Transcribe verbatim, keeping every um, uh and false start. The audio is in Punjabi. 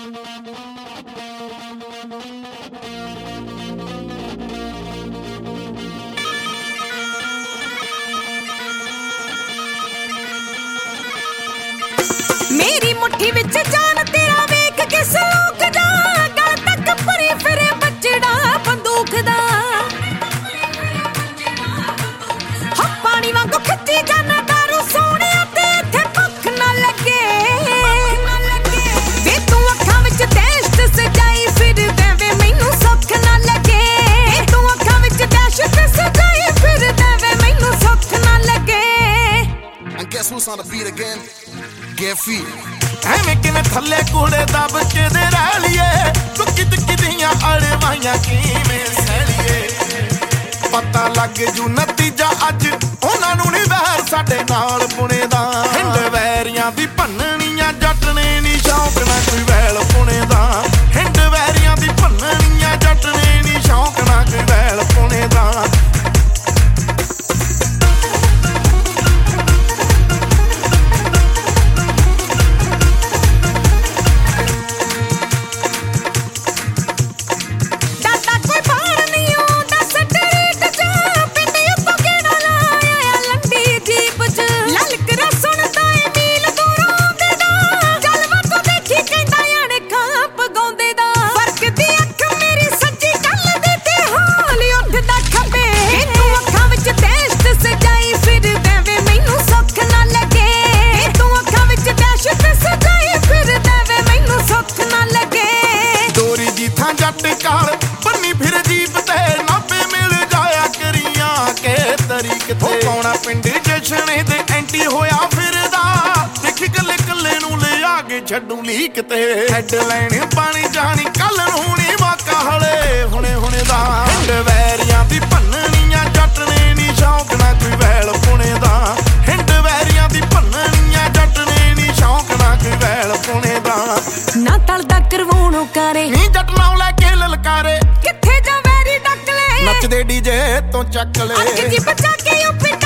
मेरी मुट्ठी विच जान तेरा वेख के सलूक दा गल तक भरी फिरे बचड़ा बंदूक दा हा पानी वांगू खिच्ची जाना दारू सोहणिया ते इत्थे भुख ना लगे वे तू अखां विच दहशत सजाई फिरदा वे मैनू सुख ना लगे तू अखां विच दहशत सजाई फिरदा वे मैनू सुख ना लगे। And guess who's on the beat again? Get feet. ਐਵੇਂ ਕਿਵੇਂ ਥੱਲੇ ਕੂੜੇ ਦੱਬ ਕੇ ਦੇ ਰਹਿ ਲਈਏ ਚੁੱਕੀ ਚੁੱਕੀ ਦੀਆਂ ਅੜਵਾਈਆਂ ਕਿਵੇਂ ਸਹਿਲੀਏ ਪਤਾ ਲੱਗ ਜੂ ਨਤੀਜਾ ਅੱਜ ਉਹਨਾਂ ਨੂੰ ਨਹੀਂ ਵੈਰ ਸਾਡੇ ਨਾਲ ਪੁਣੇ ਦਾ ਹਿੰਡ ਵੈਰੀਆਂ ਦੀ ਭੰਨਣੀਆਂ ਜੱਟ ਨੇ ਨੀ ਸ਼ੌਂਕ ਨਾ ਕੋਈ ਵੈਲ ਪੁਣੇ ਦਾ ਹਿੰਡ ਵੈਰੀਆਂ ਦੀ ਭੰਨਣੀਆਂ ਜੱਟ ਨੇ ਨੀ ਸ਼ੌਂਕ ਨਾ ਕੋਈ ਵੈਲ ਪੁਣੇ ਦਾ। ਜੱਟ ਕਾਲ ਬੰਨੀ ਫਿਰ ਜੀਪ ਤੇ ਨਾਪੇ ਮਿਲ ਜਾਇਆ ਕਰੀਆਂ ਕੇ ਤਰੀਕ ਤੇ ਪਾਉਣਾ ਪਿੰਡ ਜਸ਼ਨੇ ਦੇ ਐਂਟੀ ਹੋਇਆ ਫਿਰਦਾ ਦੇਖੀ ਕੱਲੇ ਕੱਲੇ ਨੂੰ ਲਿਆ ਕੇ ਛੱਡੂ ਲੀਕ ਤੇ ਹੈਡਲਾਈਨ ਪਾਣੀ ਜਾਣੀ ਕੱਲ ਨੂੰ ਨੀ ਵਾਕਾ ਹਲੇ ਹੁਣੇ ਹੁਣੇ ਦਾ ਹਿੰਡ ਵੈਰੀਆਂ ਦੀ ਭੰਨਣੀਆਂ ਜੱਟ ਨੇ ਨੀ ਸ਼ੌਂਕ ਨਾ ਕੋਈ ਵੈਲ ਪੁਣੇ ਦਾ ਹਿੰਡ ਵੈਰੀਆਂ ਦੀ ਭੰਨਣੀਆਂ ਜੱਟ ਨੇ ਨੀ ਸ਼ੌਂਕ ਨਾ ਕੋਈ ਵੈਲ ਪੁਣੇ ਦਾ ਨਾ ਤਲਦਾ ਕਰਵਾਉਣੋਂ ਕਰੇ ਨੀ ਜੱਟ ਨਾਮ ਲੈ ਕੇ ਲਲਕਾਰੇ ਕਿੱਥੇ ਜਾ ਵੈਰੀ ਡੱਕ ਲੈ ਨੱਚਦੇ ਡੀਜੇ ਤੋਂ ਚੱਕ ਲੈ ਅੱਗ ਜੀ ਬਚਾ ਕੇ ਯੂਪੀ